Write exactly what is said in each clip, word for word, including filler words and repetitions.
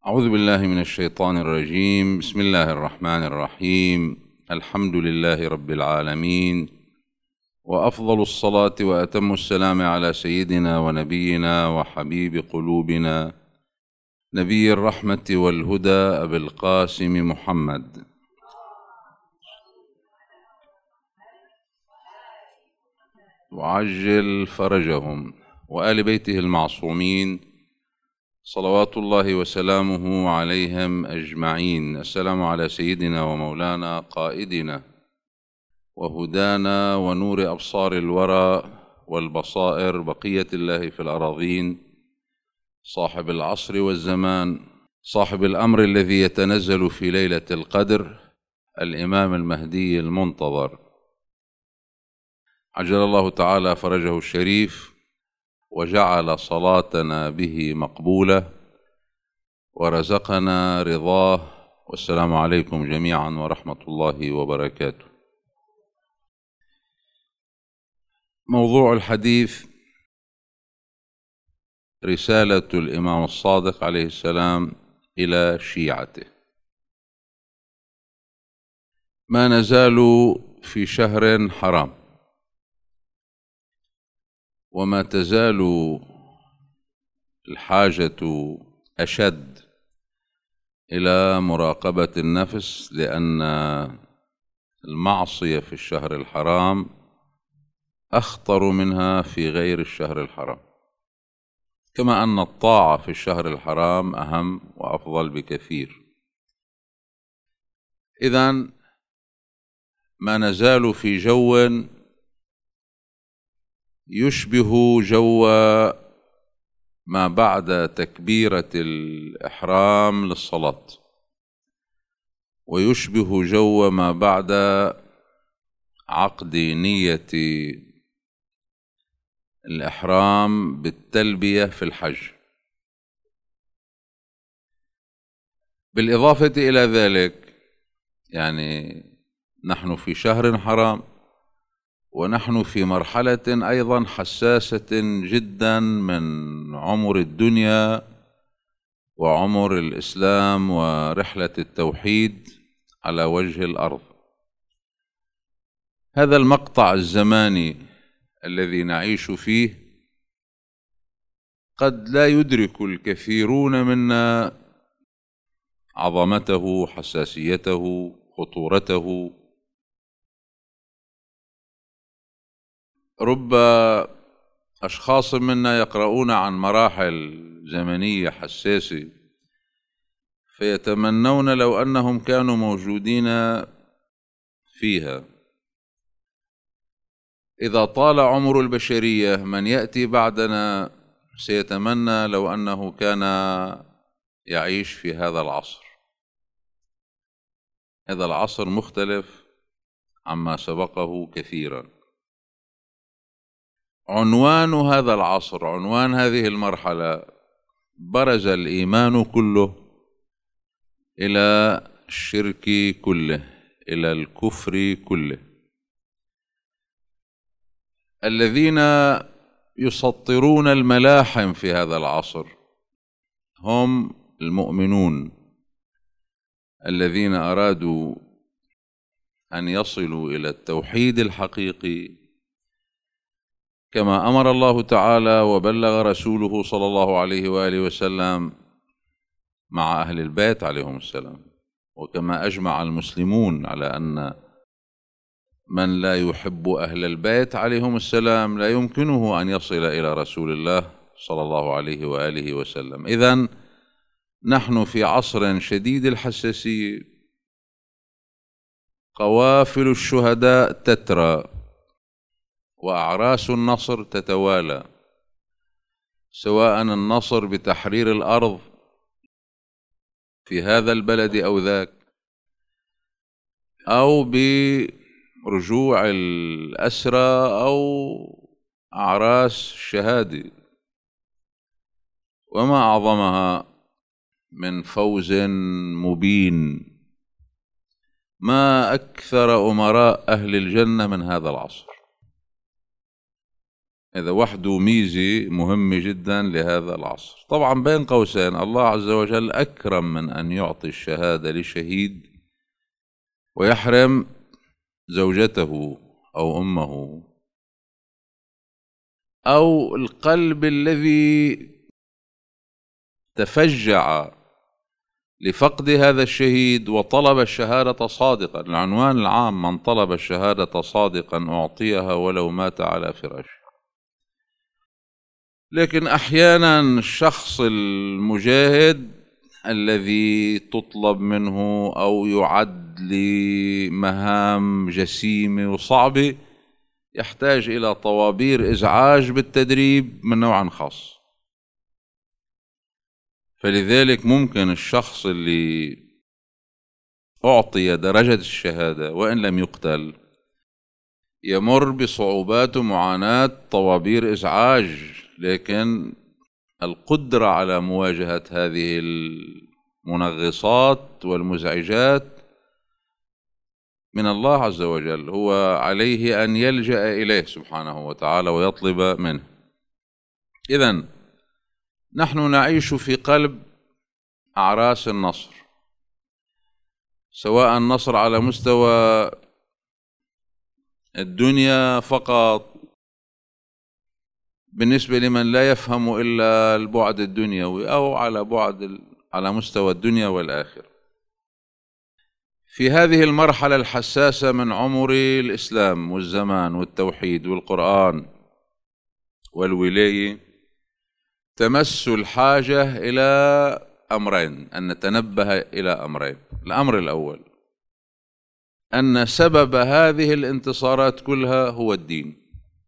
أعوذ بالله من الشيطان الرجيم. بسم الله الرحمن الرحيم. الحمد لله رب العالمين، وأفضل الصلاة وأتم السلام على سيدنا ونبينا وحبيب قلوبنا نبي الرحمة والهدى أبي القاسم محمد، وعجل فرجهم، وآل بيته المعصومين صلوات الله وسلامه عليهم أجمعين. السلام على سيدنا ومولانا قائدنا وهدانا ونور أبصار الورى والبصائر، بقية الله في الأراضين، صاحب العصر والزمان، صاحب الأمر الذي يتنزل في ليلة القدر، الإمام المهدي المنتظر، عجل الله تعالى فرجه الشريف وجعل صلاتنا به مقبولة ورزقنا رضاه. والسلام عليكم جميعا ورحمة الله وبركاته. موضوع الحديث رسالة الإمام الصادق عليه السلام إلى شيعته. ما نزال في شهر حرام، وما تزال الحاجة أشد إلى مراقبة النفس، لأن المعصية في الشهر الحرام أخطر منها في غير الشهر الحرام، كما أن الطاعة في الشهر الحرام أهم وأفضل بكثير. إذن ما نزال في جو يشبه جو ما بعد تكبيرة الإحرام للصلاة، ويشبه جو ما بعد عقد نية الإحرام بالتلبية في الحج. بالإضافة إلى ذلك، يعني نحن في شهر حرام، ونحن في مرحلة أيضا حساسة جدا من عمر الدنيا وعمر الإسلام ورحلة التوحيد على وجه الأرض. هذا المقطع الزماني الذي نعيش فيه قد لا يدرك الكثيرون منا عظمته، حساسيته، خطورته. رب أشخاص منا يقرؤون عن مراحل زمنية حساسة فيتمنون لو أنهم كانوا موجودين فيها. إذا طال عمر البشرية، من يأتي بعدنا سيتمنى لو أنه كان يعيش في هذا العصر. هذا العصر مختلف عما سبقه كثيرا. عنوان هذا العصر، عنوان هذه المرحلة، برز الإيمان كله إلى الشرك كله، إلى الكفر كله. الذين يسطرون الملاحم في هذا العصر هم المؤمنون الذين أرادوا أن يصلوا إلى التوحيد الحقيقي كما أمر الله تعالى وبلغ رسوله صلى الله عليه وآله وسلم مع أهل البيت عليهم السلام، وكما أجمع المسلمون على أن من لا يحب أهل البيت عليهم السلام لا يمكنه أن يصل إلى رسول الله صلى الله عليه وآله وسلم. إذن نحن في عصر شديد الحساسية، قوافل الشهداء تترى وأعراس النصر تتوالى، سواء النصر بتحرير الأرض في هذا البلد أو ذاك، أو برجوع الأسرى، أو أعراس الشهادة. وما أعظمها من فوز مبين، ما أكثر أمراء أهل الجنة من هذا العصر. هذا وحده ميزة مهمة جدا لهذا العصر. طبعا بين قوسين الله عز وجل أكرم من أن يعطي الشهادة لشهيد ويحرم زوجته أو أمه أو القلب الذي تفجع لفقد هذا الشهيد وطلب الشهادة صادقا. العنوان العام: من طلب الشهادة صادقا أعطيها ولو مات على فراشه. لكن أحيانا الشخص المجاهد الذي تطلب منه أو يعد لمهام جسيمة وصعبة يحتاج إلى طوابير إزعاج بالتدريب من نوع خاص. فلذلك ممكن الشخص اللي أعطي درجة الشهادة وإن لم يقتل يمر بصعوبات ومعاناة طوابير إزعاج، لكن القدرة على مواجهة هذه المنغصات والمزعجات من الله عز وجل. هو عليه أن يلجأ إليه سبحانه وتعالى ويطلب منه. إذن نحن نعيش في قلب أعراس النصر، سواء النصر على مستوى الدنيا فقط بالنسبة لمن لا يفهم إلا البعد الدنيوي، أو على بعد على مستوى الدنيا والآخرة. في هذه المرحلة الحساسة من عمر الإسلام والزمان والتوحيد والقرآن والولاية تمس الحاجة إلى أمرين، أن نتنبه إلى أمرين. الأمر الأول أن سبب هذه الانتصارات كلها هو الدين.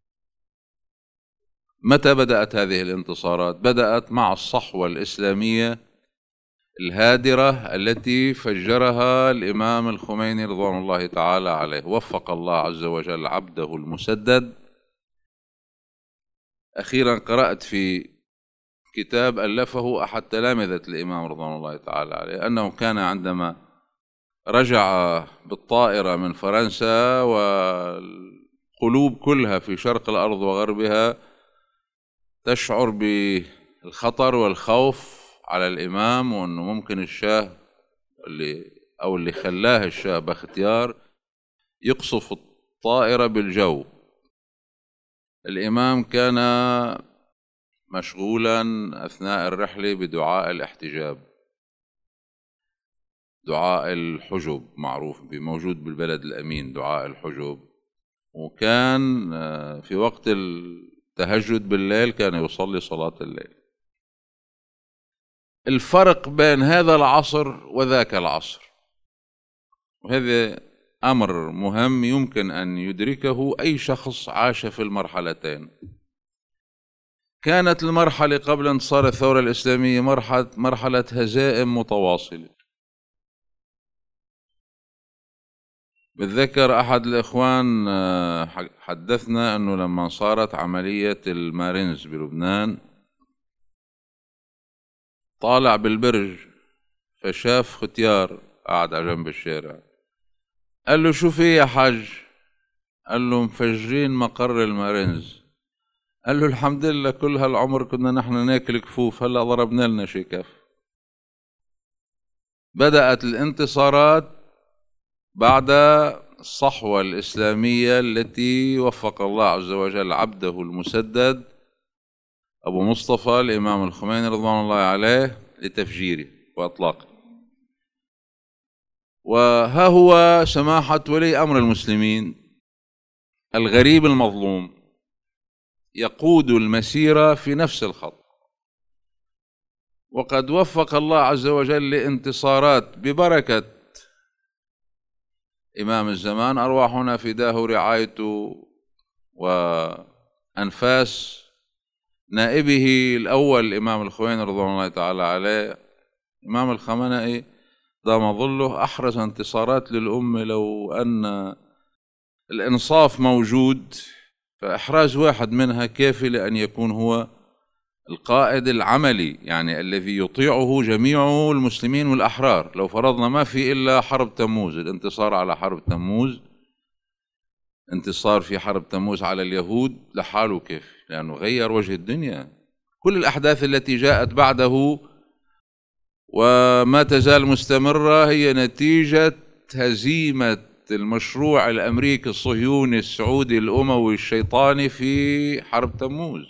متى بدأت هذه الانتصارات؟ بدأت مع الصحوة الإسلامية الهادرة التي فجرها الإمام الخميني رضوان الله تعالى عليه. وفق الله عز وجل عبده المسدد. أخيرا قرأت في كتاب ألفه أحد تلامذة الإمام رضوان الله تعالى عليه أنه كان عندما رجع بالطائرة من فرنسا والقلوب كلها في شرق الأرض وغربها تشعر بالخطر والخوف على الإمام، وأنه ممكن الشاه اللي أو اللي خلاه الشاه باختيار يقصف الطائرة بالجو. الإمام كان مشغولا أثناء الرحلة بدعاء الاحتجاب، دعاء الحجب معروف موجود بالبلد الأمين، دعاء الحجب. وكان في وقت التهجد بالليل كان يصلي صلاة الليل. الفرق بين هذا العصر وذاك العصر، وهذا أمر مهم يمكن أن يدركه أي شخص عاش في المرحلتين. كانت المرحلة قبل انتصار الثورة الإسلامية مرحلة, مرحلة هزائم متواصلة. بتذكر أحد الإخوان حدثنا أنه لما صارت عملية المارينز بلبنان طالع بالبرج فشاف ختيار قاعد على جنب الشارع، قال له شو في يا حاج؟ قال له مفجرين مقر المارينز. قال له الحمد لله كل هالعمر كنا نحن ناكل كفوف، هلا ضربنا لنا شي كف. بدأت الانتصارات بعد الصحوة الإسلامية التي وفق الله عز وجل عبده المسدد أبو مصطفى الإمام الخميني رضوان الله عليه لتفجيره وإطلاقه. وها هو سماحة ولي أمر المسلمين الغريب المظلوم يقود المسيرة في نفس الخط، وقد وفق الله عز وجل لانتصارات ببركة إمام الزمان أرواحنا فداه رعايته وأنفاس نائبه الأول الإمام الخميني رضوان الله تعالى عليه. إمام الخمنئي دام ظله أحرز انتصارات للأمة، لو أن الإنصاف موجود فإحراز واحد منها كافي لأن يكون هو القائد العملي، يعني الذي يطيعه جميع المسلمين والأحرار. لو فرضنا ما في إلا حرب تموز، الانتصار على حرب تموز، انتصار في حرب تموز على اليهود لحاله كافي. لأنه غير وجه الدنيا. كل الأحداث التي جاءت بعده وما تزال مستمرة هي نتيجة هزيمة المشروع الأمريكي الصهيوني السعودي الأموي الشيطاني في حرب تموز.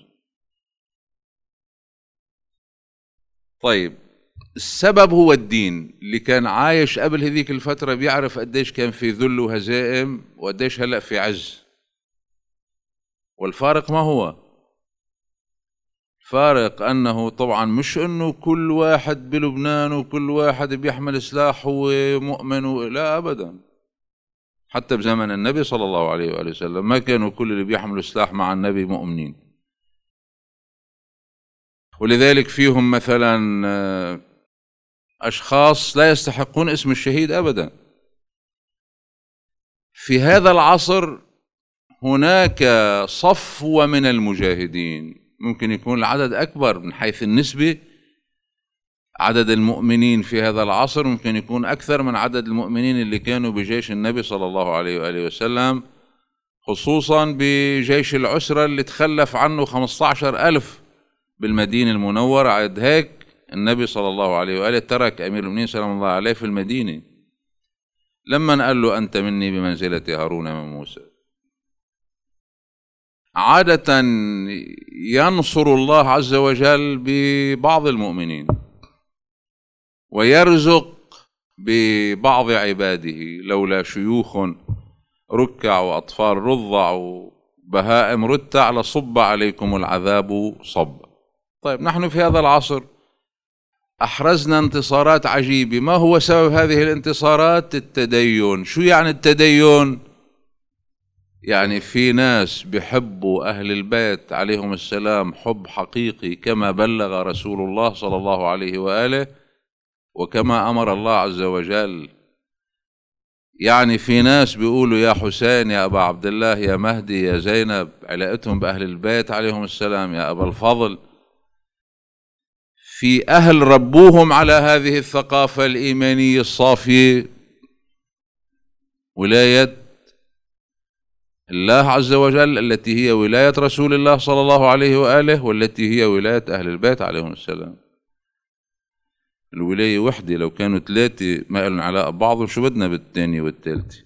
طيب السبب هو الدين. اللي كان عايش قبل هذيك الفترة بيعرف قديش كان في ذل وهزائم وقديش هلأ في عز. والفارق ما هو؟ فارق أنه طبعا مش أنه كل واحد بلبنان وكل واحد بيحمل سلاح هو مؤمن و... لا أبدا. حتى بزمن النبي صلى الله عليه وآله وسلم ما كانوا كل اللي بيحملوا سلاح مع النبي مؤمنين. ولذلك فيهم مثلا أشخاص لا يستحقون اسم الشهيد أبدا. في هذا العصر هناك صفوة من المجاهدين، ممكن يكون العدد أكبر من حيث النسبة. عدد المؤمنين في هذا العصر ممكن يكون أكثر من عدد المؤمنين اللي كانوا بجيش النبي صلى الله عليه وآله وسلم، خصوصا بجيش العسرة اللي تخلف عنه خمسة عشر ألف بالمدينة المنورة. عد هيك النبي صلى الله عليه وآله ترك أمير المؤمنين سلام الله عليه في المدينة لما قال له أنت مني بمنزلة هارون من موسى. عادة ينصر الله عز وجل ببعض المؤمنين ويرزق ببعض عباده، لولا شيوخ ركع وأطفال رضع وبهائم رتع لصب عليكم العذاب صب. طيب نحن في هذا العصر أحرزنا انتصارات عجيبة. ما هو سبب هذه الانتصارات؟ التدين. شو يعني التدين؟ يعني في ناس بيحبوا أهل البيت عليهم السلام حب حقيقي كما بلغ رسول الله صلى الله عليه وآله وكما أمر الله عز وجل. يعني في ناس بيقولوا يا حسين يا أبا عبد الله يا مهدي يا زينب، علاقتهم بأهل البيت عليهم السلام، يا أبا الفضل. في أهل ربوهم على هذه الثقافة الإيمانية الصافية، ولاية الله عز وجل التي هي ولاية رسول الله صلى الله عليه وآله والتي هي ولاية أهل البيت عليهم السلام. الولاية وحدة، لو كانوا ثلاثة ما لهم علاقة ببعضهم شو بدنا بالثانية والثالثة؟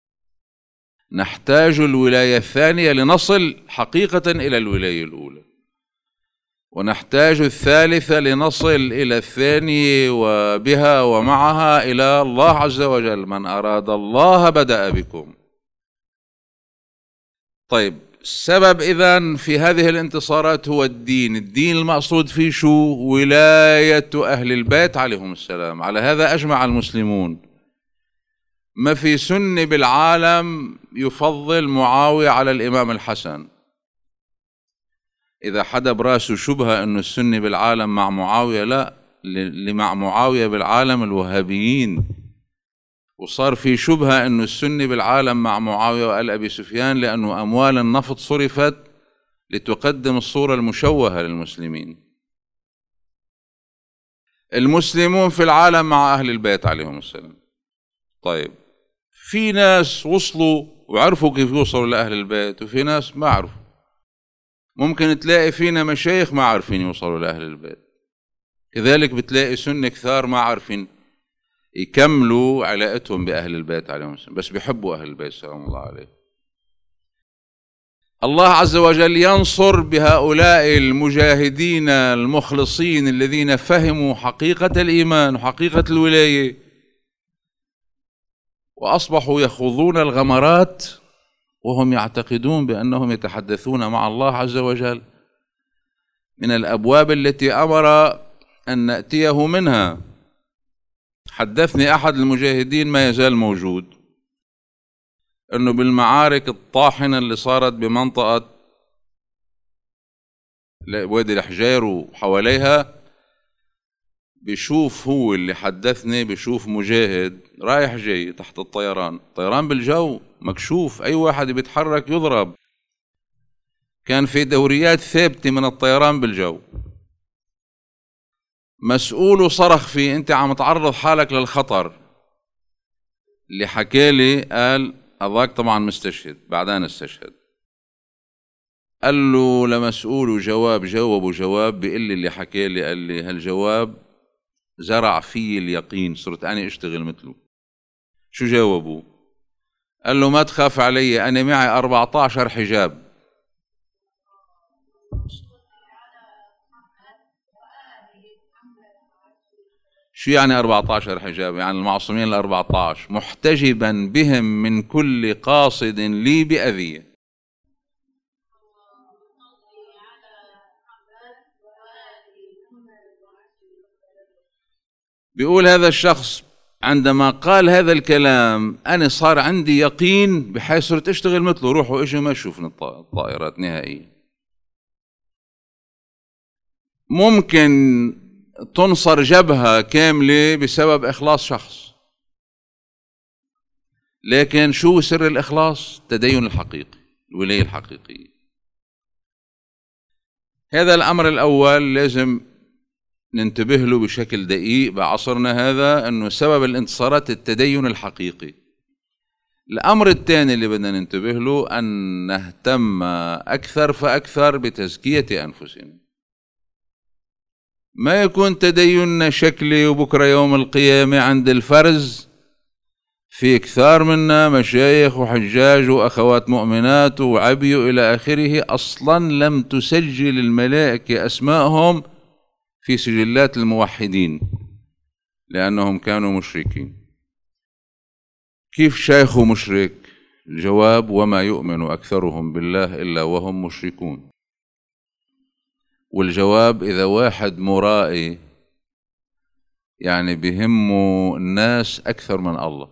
نحتاج الولاية الثانية لنصل حقيقة إلى الولاية الأولى، ونحتاج الثالثة لنصل إلى الثانية وبها ومعها إلى الله عز وجل. من أراد الله بدأ بكم. طيب السبب إذن في هذه الانتصارات هو الدين. الدين المقصود فيه شو؟ ولاية أهل البيت عليهم السلام. على هذا أجمع المسلمون. ما في سني بالعالم يفضل معاوية على الإمام الحسن. إذا حدا براسه شبهة أنه السني بالعالم مع معاوية، لا، اللي مع معاوية بالعالم الوهابيين. وصار في شبهة أنه السني بالعالم مع معاوية وآل أبي سفيان لأنه أموال النفط صرفت لتقدم الصورة المشوهة للمسلمين. المسلمون في العالم مع أهل البيت عليهم السلام. طيب في ناس وصلوا وعرفوا كيف يوصلوا لأهل البيت وفي ناس ما عرفوا. ممكن تلاقي فينا مشايخ ما عارفين يوصلوا لأهل البيت، كذلك بتلاقي سنة كثار ما عارفين يكملوا علاقتهم بأهل البيت عليهم السلام، بس بيحبوا أهل البيت سلام الله عليه. الله عز وجل ينصر بهؤلاء المجاهدين المخلصين الذين فهموا حقيقة الإيمان وحقيقة الولاية وأصبحوا يخوضون الغمرات وهم يعتقدون بأنهم يتحدثون مع الله عز وجل من الأبواب التي أمر أن نأتيه منها. حدثني أحد المجاهدين ما يزال موجود أنه بالمعارك الطاحنة اللي صارت بمنطقة وادي الحجير وحواليها، بيشوف، هو اللي حدثني، بيشوف مجاهد رايح جاي تحت الطيران، طيران بالجو مكشوف، أي واحد بيتحرك يضرب. كان في دوريات ثابتة من الطيران بالجو. مسؤوله صرخ فيه أنت عم تعرض حالك للخطر. اللي حكالي قال هذاك طبعا مستشهد، بعدين استشهد. قال له لما سأوله جواب جاوبه جواب بيقول لي اللي حكى لي، قال لي هالجواب زرع في اليقين، صرت أنا أشتغل مثله. شو جاوبه؟ قال له ما تخاف علي، أنا معي أربعة عشر حجاب. شو يعني أربعة عشر حجاب؟ يعني المعصومين الأربعة عشر محتجبا بهم من كل قاصد لي بأذية. بيقول هذا الشخص عندما قال هذا الكلام أنا صار عندي يقين بحيث صرت أشتغل مثله، روحوا إجوا ما أشوفني الطائرات نهائيا. ممكن تنصر جبهة كاملة بسبب إخلاص شخص، لكن شو سر الإخلاص؟ التدين الحقيقي، الولاية الحقيقية. هذا الأمر الأول لازم ننتبه له بشكل دقيق بعصرنا هذا، أنه سبب الانتصارات التدين الحقيقي. الأمر الثاني اللي بدنا ننتبه له أن نهتم أكثر فأكثر بتزكية أنفسنا. ما يكون تديننا شكلي وبكرة يوم القيامة عند الفرز في كثار منا مشايخ وحجاج وأخوات مؤمنات وعبي إلى آخره أصلا لم تسجل الملائكة أسماءهم في سجلات الموحدين لأنهم كانوا مشركين. كيف شيخه مشرك؟ الجواب وما يؤمن أكثرهم بالله إلا وهم مشركون. والجواب إذا واحد مرائي يعني بهمه الناس أكثر من الله،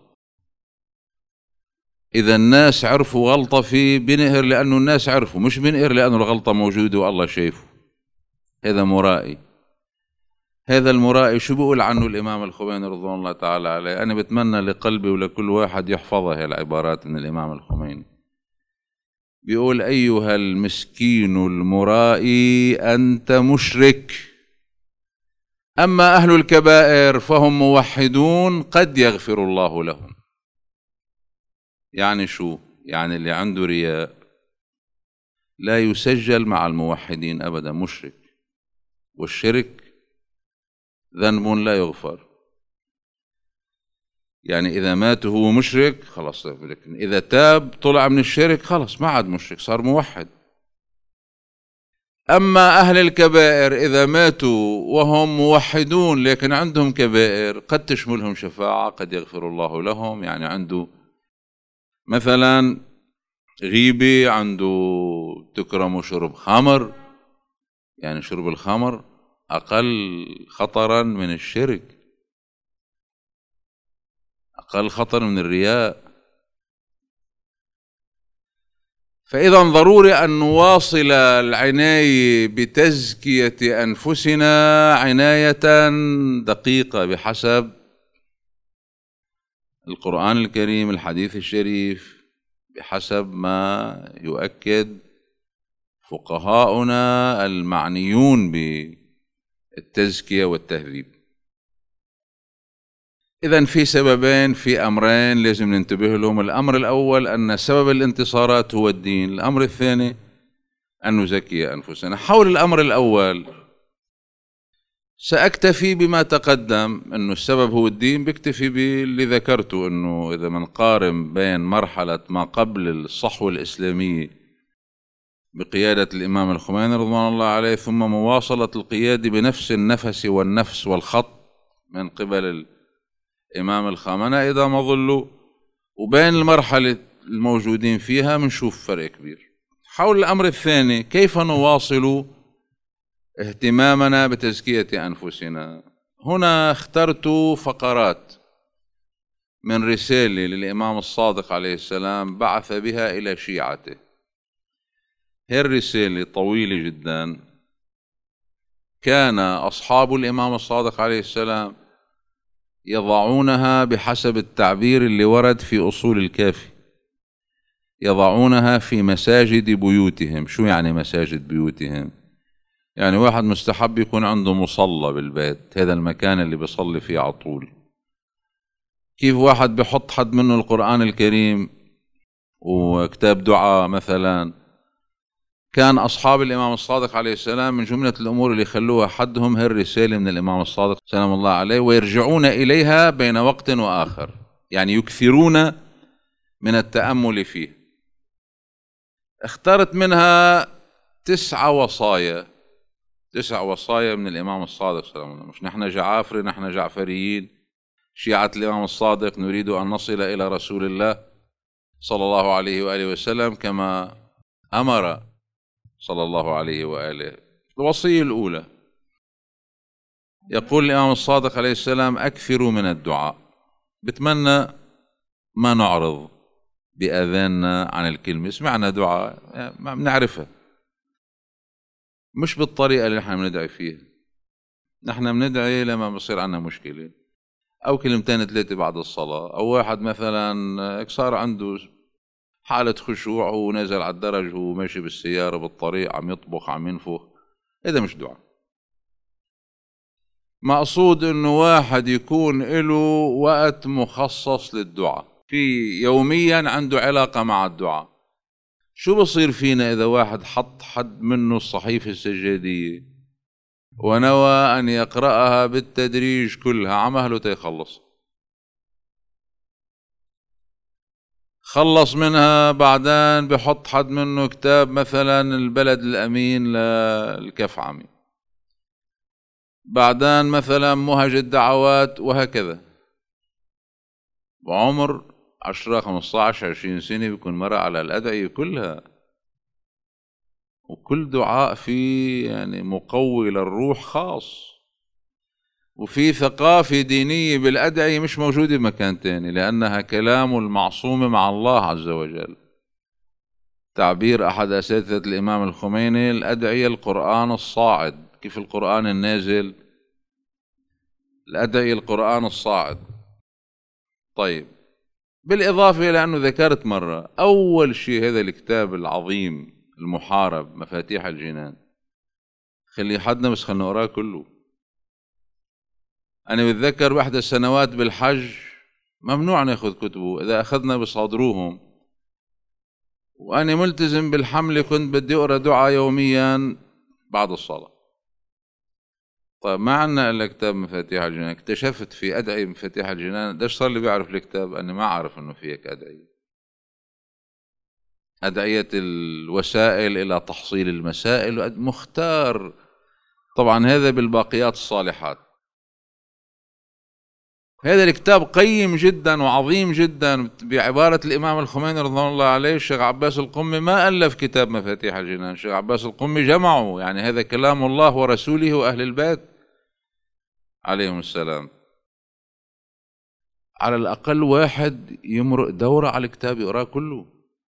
إذا الناس عرفوا غلطة فيه بنقهر لأنه الناس عرفوا، مش بنقهر لأنه الغلطة موجودة والله شايفه. هذا مرائي. هذا المرائي شو بيقول عنه الإمام الخميني رضوان الله تعالى عليه؟ أنا بتمنى لقلبي ولكل واحد يحفظها هي العبارات من الإمام الخميني. بيقول أيها المسكين المرائي أنت مشرك، أما أهل الكبائر فهم موحدون قد يغفر الله لهم. يعني شو؟ يعني اللي عنده رياء لا يسجل مع الموحدين أبدا، مشرك، والشرك ذنب لا يغفر. يعني إذا مات وهو مشرك خلاص، لكن إذا تاب طلع من الشرك خلاص ما عاد مشرك، صار موحد. أما أهل الكبائر إذا ماتوا وهم موحدون لكن عندهم كبائر قد تشملهم شفاعة، قد يغفر الله لهم. يعني عنده مثلا غيبة، عنده تكرم شرب خمر، يعني شرب الخمر أقل خطرا من الشرك، أقل خطر من الرياء. فإذا ضروري أن نواصل العناية بتزكية أنفسنا عناية دقيقة بحسب القرآن الكريم، الحديث الشريف، بحسب ما يؤكد فقهاؤنا المعنيون بالتزكية والتهذيب. إذن في سببين، في أمرين لازم ننتبه لهم. الأمر الأول أن سبب الانتصارات هو الدين، الأمر الثاني أن نزكي أنفسنا. حول الأمر الأول سأكتفي بما تقدم، أنه السبب هو الدين، بكتفي باللي ذكرته، أنه إذا منقارن بين مرحلة ما قبل الصحوة الإسلامية بقيادة الإمام الخميني رضوان الله عليه، ثم مواصلة القيادة بنفس النفس والنفس والخط من قبل الإمام الخامنئي إذا ما ظلوا، وبين المرحلة الموجودين فيها منشوف فرق كبير. حول الأمر الثاني كيف نواصل اهتمامنا بتزكية أنفسنا، هنا اخترت فقرات من رسالة للإمام الصادق عليه السلام بعث بها إلى شيعته. هي الرسالة طويلة جدا، كان أصحاب الإمام الصادق عليه السلام يضعونها بحسب التعبير اللي ورد في أصول الكافي، يضعونها في مساجد بيوتهم. شو يعني مساجد بيوتهم؟ يعني واحد مستحب يكون عنده مصلى بالبيت، هذا المكان اللي بيصلي فيه على طول. كيف واحد بحط حد منه القرآن الكريم وكتاب دعاء مثلا كان أصحاب الإمام الصادق عليه السلام من جملة الأمور اللي خلوها حدهم هي الرسالة من الإمام الصادق سلام الله عليه، ويرجعون إليها بين وقت وآخر، يعني يكثرون من التأمل فيه. اخترت منها تسعة وصايا، تسع وصايا من الإمام الصادق سلام الله. مش نحن جعافري، نحن جعفريين شيعة الإمام الصادق، نريد أن نصل إلى رسول الله صلى الله عليه وآله وسلم كما أمر صلى الله عليه وآله. الوصية الأولى يقول الإمام الصادق عليه السلام: أكثروا من الدعاء. بتمنى ما نعرض بأذاننا عن الكلمة، سمعنا دعاء ما بنعرفها، مش بالطريقة اللي نحن بندعي فيها. نحن بندعي لما بصير عنا مشكلة، أو كلمتين ثلاثة بعد الصلاة، أو واحد مثلا صار عنده حالة خشوع ونزل على الدرج وهو ماشي بالسيارة بالطريق عم يطبخ عم ينفخ، هذا مش دعاء. مقصود إنه واحد يكون له وقت مخصص للدعاء، في يوميا عنده علاقة مع الدعاء. شو بصير فينا إذا واحد حط حد منه الصحيفة السجادية ونوى أن يقرأها بالتدريج كلها، عمله تيخلص، خلص منها بعدين بحط حد منه كتاب مثلا البلد الأمين للكفعمي، بعدين مثلا مهج الدعوات، وهكذا. بعمر عشرة خمسة عشر عشرين سنة بيكون مرق على الأدعية كلها، وكل دعاء فيه يعني مقوي للروح خاص، وفي ثقافة دينية بالأدعية مش موجودة بمكان تاني، لأنها كلام المعصوم مع الله عز وجل. تعبير أحد أساتذة الإمام الخميني: الأدعية القرآن الصاعد. كيف القرآن النازل؟ الأدعية القرآن الصاعد. طيب، بالإضافة إلى أنه ذكرت مرة أول شيء هذا الكتاب العظيم المحارب مفاتيح الجنان، خلي حدنا بس خلنا نقراه كله. أنا بتذكر بإحدى السنوات بالحج ممنوع ناخذ كتبه، إذا أخذنا بصادروهم، وأنا ملتزم بالحملة كنت بدي أقرأ دعاء يوميا بعد الصلاة. طيب ما عنا إلا كتاب مفاتيح الجنان. اكتشفت في أدعية مفاتيح الجنان، قديش صار اللي بيعرف الكتاب؟ أنا ما أعرف إنه في هيك أدعية، أدعية الوسائل إلى تحصيل المسائل، مختار طبعا هذا بالباقيات الصالحات. هذا الكتاب قيم جدا وعظيم جدا. بعبارة الإمام الخميني رضوان الله عليه، الشيخ عباس القمي ما ألف كتاب مفاتيح الجنان، الشيخ عباس القمي جمعه، يعني هذا كلام الله ورسوله وأهل البيت عليهم السلام. على الأقل واحد يمرق دورة على الكتاب يقرأ كله،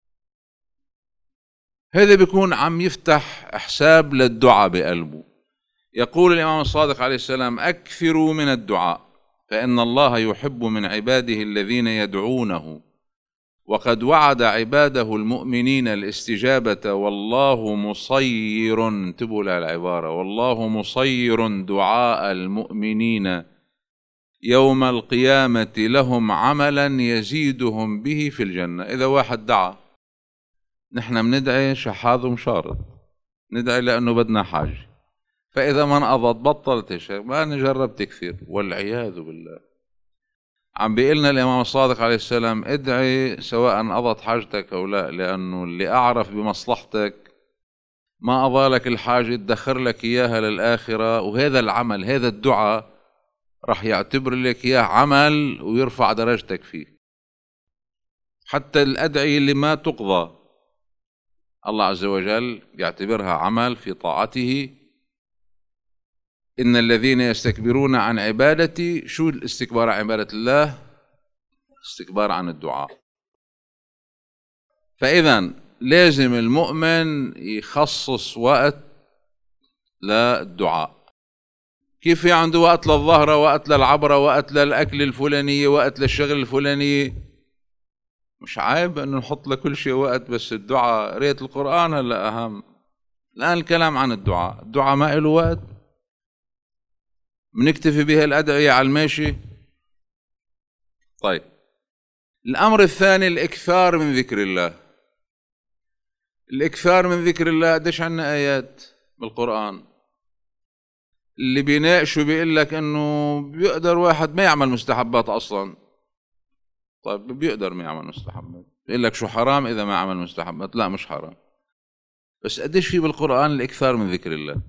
هذا بيكون عم يفتح حساب للدعاء بقلبه. يقول الإمام الصادق عليه السلام: أكثروا من الدعاء فإن الله يحب من عباده الذين يدعونه، وقد وعد عباده المؤمنين الاستجابة، والله مصير، انتبهوا لها العبارة، والله مصير دعاء المؤمنين يوم القيامة لهم عملا يزيدهم به في الجنة. إذا واحد دعا، نحن بندعي شحاذ ومشارط، ندعي لأنه بدنا حاجة، فإذا ما انقضت بطلت شيء، ما أنا جربت كثير والعياذ بالله. عم بيقلنا الإمام الصادق عليه السلام: ادعي سواء انقضت حاجتك أو لا، لأنه اللي أعرف بمصلحتك ما أضالك الحاجة ادخر لك إياها للآخرة، وهذا العمل هذا الدعاء رح يعتبر لك إياه عمل ويرفع درجتك فيه. حتى الأدعية اللي ما تقضى الله عز وجل يعتبرها عمل في طاعته. إن الذين يستكبرون عن عبادتي، شو الاستكبار عن عبادة الله؟ استكبار عن الدعاء. فإذا لازم المؤمن يخصص وقت للدعاء. كيف في عنده وقت للظهرة، وقت للعبرة، وقت للأكل الفلانية، وقت للشغل الفلانية؟ مش عيب أنه نحط لكل شيء وقت، بس الدعاء قراءة القرآن هلا أهم. الآن الكلام عن الدعاء، الدعاء ما له وقت، بنكتفي بها الأدعية على الماشي. طيب، الأمر الثاني الإكثار من ذكر الله. الإكثار من ذكر الله، قديش عنا آيات بالقرآن اللي بيناقشوا بيقول لك إنه بيقدر واحد ما يعمل مستحبات أصلا. طيب بيقدر ما يعمل مستحبات، بيقول لك شو حرام إذا ما عمل مستحبات؟ لا مش حرام، بس قديش في بالقرآن الإكثار من ذكر الله.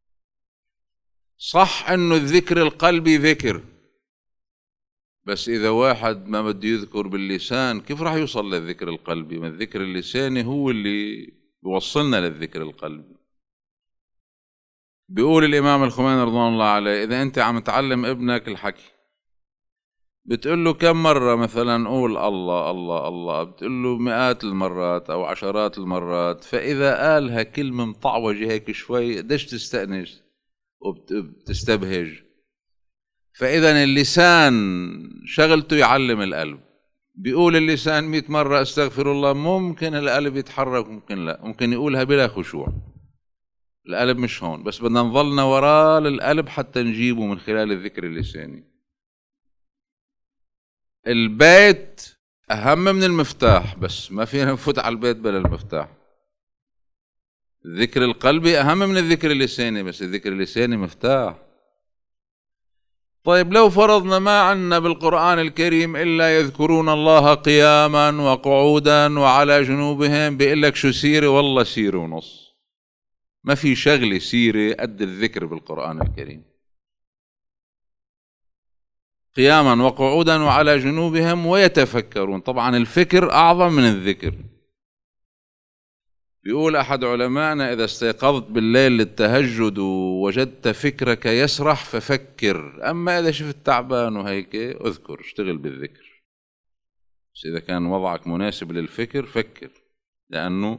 صح إنه الذكر القلبي ذكر، بس إذا واحد ما بده يذكر باللسان كيف راح يوصل للذكر القلبي؟ ما الذكر اللساني هو اللي بيوصلنا للذكر القلبي. بيقول الإمام الخميني رضوان الله عليه: إذا أنت عم تعلم ابنك الحكي بتقول له كم مرة مثلا قول الله الله الله، بتقول له مئات المرات أو عشرات المرات، فإذا قالها كلمة مطعوجة هيك شوي قديش تستأنس وبتستبهج. فإذا اللسان شغلته يعلم القلب. بيقول اللسان مئة مرة استغفر الله، ممكن القلب يتحرك ممكن لا، ممكن يقولها بلا خشوع، القلب مش هون، بس بدنا نظلنا وراه للقلب حتى نجيبه من خلال الذكر اللساني. البيت أهم من المفتاح، بس ما فينا نفوت على البيت بلا المفتاح. الذكر القلبي أهم من الذكر اللساني، بس الذكر اللساني مفتاح. طيب لو فرضنا ما عنا بالقرآن الكريم إلا يذكرون الله قياما وقعودا وعلى جنوبهم، بيقول لك شو سيرة؟ والله سيرة ونص، ما في شغلة سيرة قد الذكر بالقرآن الكريم. قياما وقعودا وعلى جنوبهم ويتفكرون، طبعا الفكر أعظم من الذكر. بيقول أحد علمائنا: إذا استيقظت بالليل للتهجد ووجدت فكرك يسرح ففكر، أما إذا شفت تعبان وهيك اذكر، اشتغل بالذكر. بس إذا كان وضعك مناسب للفكر فكر، لأنه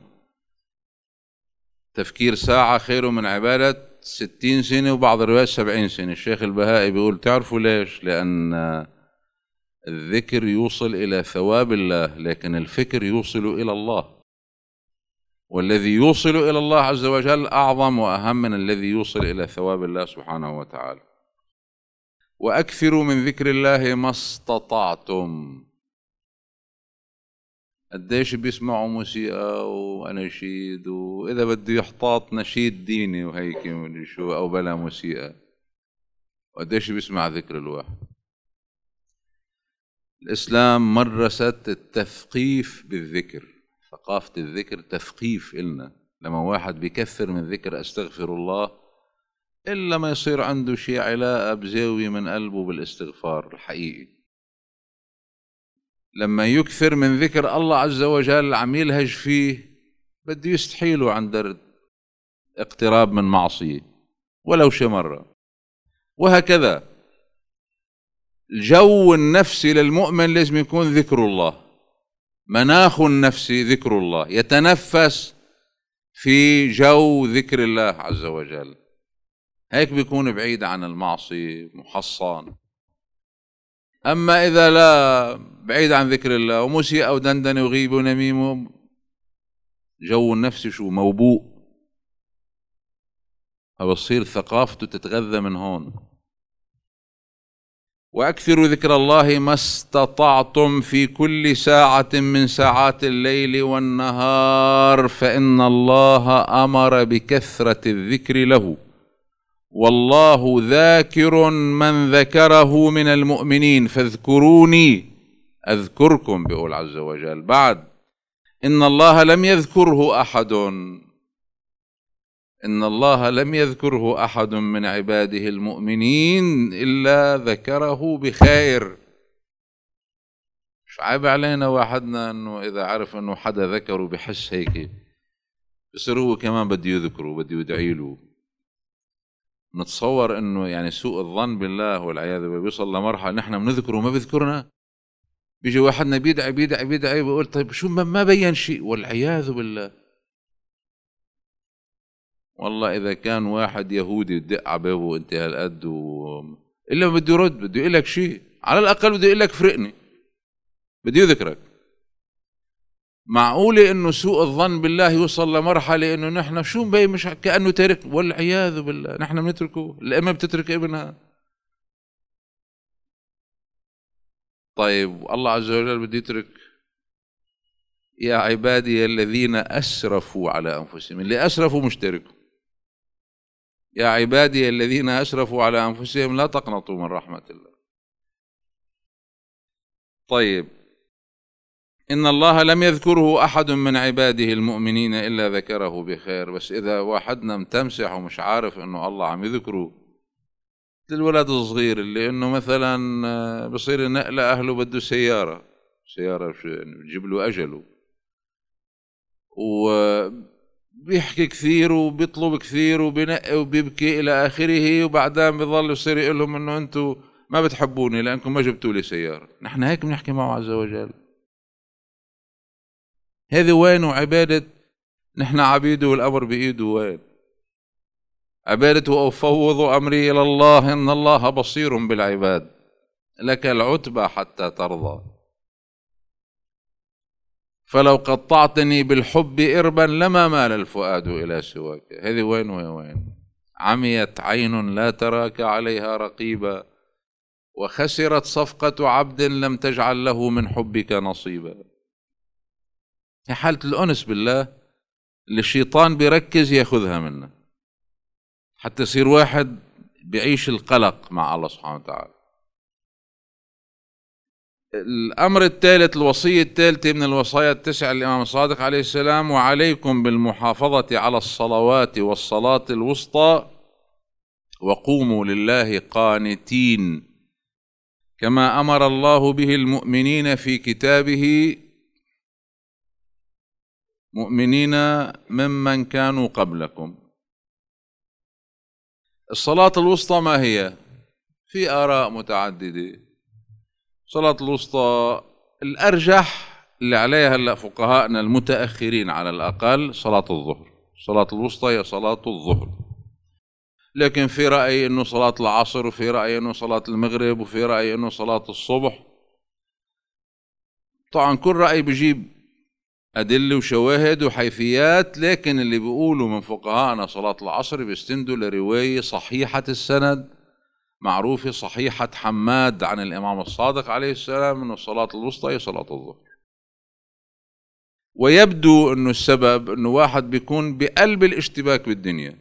تفكير ساعة خير من عبادة ستين سنة، وبعض الروايات سبعين سنة. الشيخ البهائي بيقول: تعرفوا ليش؟ لأن الذكر يوصل إلى ثواب الله، لكن الفكر يوصل إلى الله، والذي يوصل إلى الله عز وجل أعظم وأهم من الذي يوصل إلى ثواب الله سبحانه وتعالى. وأكثروا من ذكر الله ما استطعتم. قديش بيسمعوا موسيقى وأناشيد، وإذا بده يحتاط نشيد ديني وهيك شو أو بلا موسيقى، وقديش بيسمع ذكر الواحد. الإسلام مرست التثقيف بالذكر، ثقافة الذكر تثقيف إلنا. لما واحد بيكثر من ذكر أستغفر الله، إلا ما يصير عنده شيء علاقة بزاوية من قلبه بالاستغفار الحقيقي. لما يكثر من ذكر الله عز وجل عم يلهج فيه، بده يستحيله عند اقتراب من معصية ولو شي مرة. وهكذا الجو النفسي للمؤمن لازم يكون ذكر الله، مناخ النفسي ذكر الله، يتنفس في جو ذكر الله عز وجل، هيك بيكون بعيد عن المعصية محصن. أما إذا لا، بعيد عن ذكر الله وموسيقى ودندنة وغيبة ونميمة، جو النفس شو موبوء، فبصير ثقافته تتغذى من هون. وأكثروا ذكر الله ما استطعتم في كل ساعة من ساعات الليل والنهار، فإن الله أمر بكثرة الذكر له، والله ذاكر من ذكره من المؤمنين، فاذكروني أذكركم، بيقول عز وجل. بعد إن الله لم يذكره أحد، إن الله لم يذكره أحد من عباده المؤمنين إلا ذكره بخير. مش عيب علينا واحدنا إنه إذا عرف إنه حدا ذكره بحس هيك بصير هو كمان بده يذكره، بده يدعي له. نتصور إنه يعني سوء الظن بالله والعياذ بالله بيوصل لمرحلة نحن بنذكره وما بيذكرنا. بيجي واحدنا بيدعي بيدعي بيدعي بيقول طيب شو ما بين شيء، والعياذ بالله. والله إذا كان واحد يهودي بدق على بابه وأنت هالقد و... إلا ما بده يرد، بده يقول لك شيء، على الأقل بده يقول لك فرقني، بده يذكرك. معقولة إنه سوء الظن بالله يوصل لمرحلة إنه نحن شو مبين مش كأنه تارك، والعياذ بالله نحن بنتركه، الأم بتترك ابنها. طيب الله عز وجل بده يترك يا عبادي الذين أسرفوا على أنفسهم، اللي أسرفوا مشتركوا. يا عبادي الذين أسرفوا على أنفسهم لا تقنطوا من رحمة الله. طيب، إن الله لم يذكره أحد من عباده المؤمنين إلا ذكره بخير. بس إذا واحدنا متمسح ومش عارف إنه الله عم يذكره، الولد الصغير اللي إنه مثلا بصير ينقل أهله بده سيارة سيارة بتجيب له أجله، وبيحكي كثير وبيطلب كثير وبينقي وبيبكي إلى آخره، وبعدين بيظل يصير يقول لهم إنه أنتم ما بتحبوني لأنكم ما جبتوا لي سيارة. نحن هيك بنحكي معه عز وجل. هذه وين عبادة نحن عبيده والأمر بإيده؟ وين عبادة وأفوض أمري إلى الله إن الله بصير بالعباد لك العتبى حتى ترضى، فلو قطعتني بالحب إربا لما مال الفؤاد إلى سواك. هذه وين وين وين عميت عين لا تراك عليها رقيبا، وخسرت صفقة عبد لم تجعل له من حبك نصيبا. هي حالة الأنس بالله اللي الشيطان بيركز ياخذها منه حتى يصير واحد بيعيش القلق مع الله سبحانه وتعالى. الأمر الثالث، الوصية الثالثة من الوصايا التسع الإمام الصادق عليه السلام: وعليكم بالمحافظة على الصلوات والصلاة الوسطى وقوموا لله قانتين كما أمر الله به المؤمنين في كتابه، مؤمنين ممن كانوا قبلكم. الصلاة الوسطى ما هي؟ في آراء متعددة. الصلاة الوسطى الأرجح اللي عليها هلا فقهاءنا المتأخرين على الأقل صلاة الظهر. الصلاة الوسطى هي صلاة الظهر، لكن في رأي إنه صلاة العصر، وفي رأي إنه صلاة المغرب، وفي رأي إنه صلاة الصبح. طبعا كل رأي بيجيب أدلة وشواهد وحيثيات، لكن اللي بيقولوا من فقهاءنا صلاة العصر بيستندوا لرواية صحيحة السند معروفة، صحيحة حماد عن الإمام الصادق عليه السلام، أنه الصلاة الوسطى هي صلاة الظهر. ويبدو أنه السبب أنه واحد بيكون بقلب الاشتباك بالدنيا،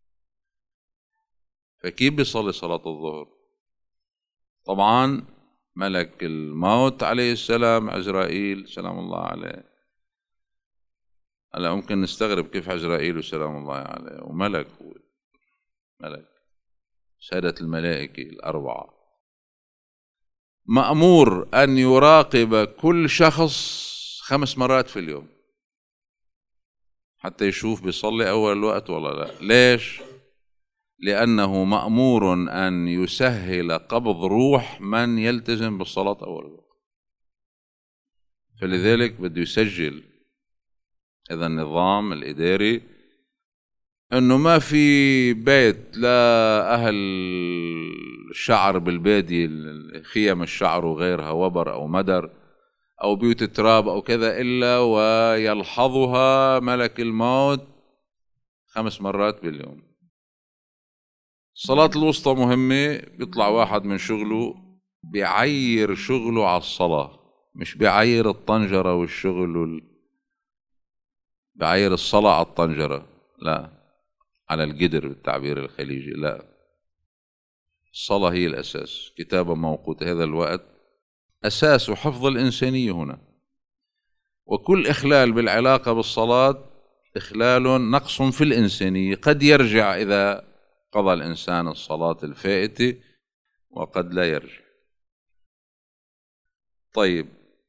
فكيف بيصلي صلاة الظهر؟ طبعا ملك الموت عليه السلام عزرائيل سلام الله عليه، هلا ممكن نستغرب كيف عزرائيل وسلام الله عليه وملك، هو ملك سادة الملائكة الأربعة، مأمور أن يراقب كل شخص خمس مرات في اليوم حتى يشوف بيصلي أول الوقت ولا لا. ليش؟ لأنه مأمور أن يسهل قبض روح من يلتزم بالصلاة أول الوقت، فلذلك بده يسجل هذا النظام الإداري أنه ما في بيت لا أهل الشعر بالبادية، خيم الشعر وغيرها، وبر أو مدر أو بيوت التراب أو كذا، إلا ويلحظها ملك الموت خمس مرات باليوم. الصلاة الوسطى مهمة. بيطلع واحد من شغله بيعير شغله على الصلاة، مش بيعير الطنجرة والشغل وال... بيعير الصلاة على الطنجرة، لا، على القدر بالتعبير الخليجي، لا، الصلاة هي الأساس. كتابة موقوت، هذا الوقت أساس حفظ الإنسانية هنا، وكل إخلال بالعلاقة بالصلاة إخلال نقص في الإنسانية، قد يرجع إذا قضى الإنسان الصلاة الفائتة وقد لا يرجع. طيب،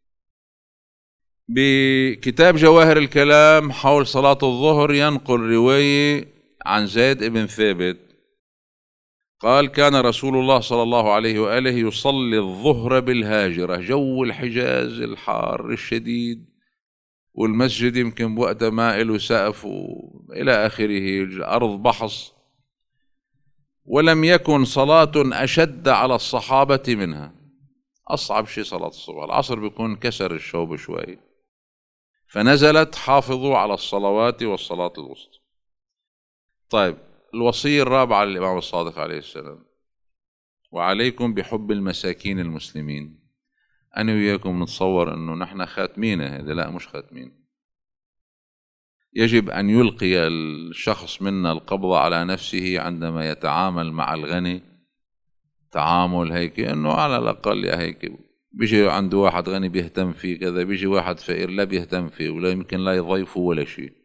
بكتاب جواهر الكلام حول صلاة الظهر ينقل رواية عن زيد بن ثابت قال: كان رسول الله صلى الله عليه وآله يصلي الظهر بالهاجرة، جو الحجاز الحار الشديد، والمسجد يمكن بوقتها ما له سقف إلى آخره، الأرض بحص، ولم يكن صلاة أشد على الصحابة منها. أصعب شيء صلاة الصبح، العصر بيكون كسر الشوب شوي، فنزلت: حافظوا على الصلوات والصلاة الوسطى. طيب، الوصية الرابعة للإمام الصادق عليه السلام: وعليكم بحب المساكين المسلمين أنا وياكم نتصور أنه نحن خاتمين هذا، لا مش خاتمين. يجب أن يلقي الشخص منا القبض على نفسه عندما يتعامل مع الغني تعامل هيك، أنه على الأقل يا هيك بيجي عنده واحد غني بيهتم فيه كذا، بيجي واحد فقير لا بيهتم فيه ولا يمكن لا يضيفه ولا شيء.